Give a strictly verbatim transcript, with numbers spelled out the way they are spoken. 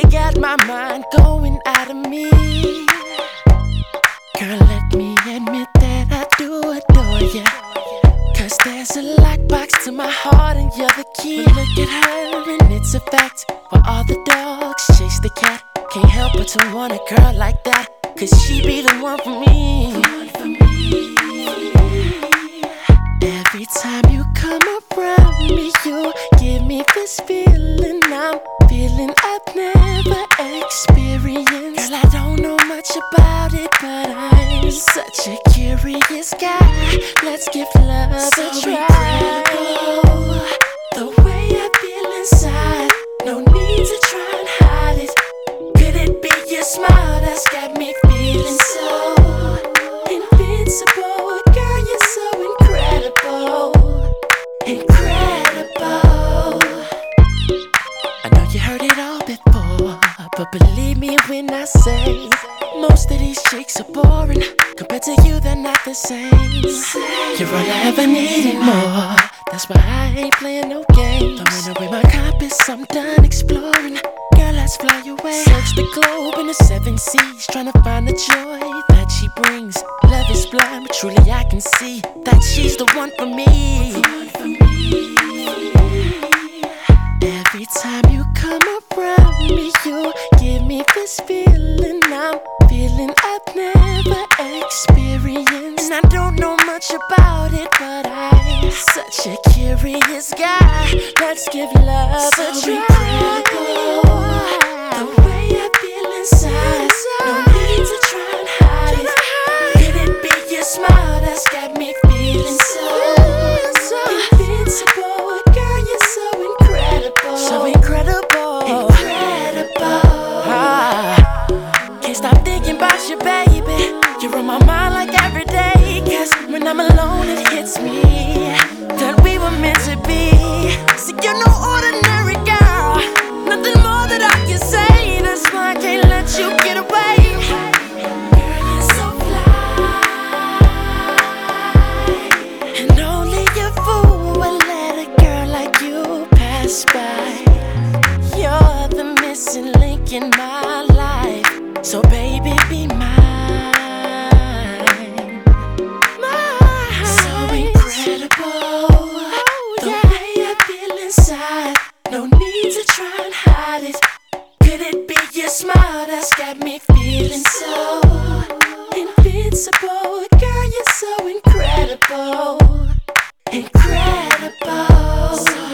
got my mind going out of me. Girl, let me admit that I do adore ya. Cause there's a lockbox to my heart and you're the key. But look at her and it's a fact. While all the dogs chase the cat, can't help but to want a girl like that. Cause she be the one for me. Every time you come around me, you give me this feeling I'm feeling I've never experienced. Girl, I don't know much about it, but I'm such a curious guy. Let's give love so a try. Incredible, the way I feel inside. No need to try and hide it. Could it be your smile that's got me feeling so invincible? Girl, you're so incredible, incredible. I know you heard it all before, but believe me when I say most of these chicks are boring. Compared to you, they're not the same. You're all I ever need and more. That's why I ain't playing no games. Throwing away my compass, I'm done exploring. Girl, let's fly away. Search the globe in the seven seas, trying to find the joy that she brings. Love is blind, but truly I can see that she's the one for me. Every time you come around me, you give me this feeling I'm feeling I've never experienced. And I don't know much about it, but I'm such a curious guy. Let's give love so a try. Incredible, the way I feel inside. No need to try and hide it. Could it be your smile that's got me feeling so invincible? Girl, you're so incredible, so incredible, incredible. Ah, can't stop thinking about you, baby. You're on my mind like every day. Cause when I'm alone, it hits me that we were meant to be. See, you're no ordinary girl, nothing more that I can say. That's why I can't let you get away. Girl, you're so fly, and only a fool will let a girl like you pass by. You're the missing link in my life, so baby, be mine. Mine. So incredible, the way I feel inside. No need to try and hide it. Could it be your smile that's got me feeling so invincible? Girl, you're so incredible, incredible. So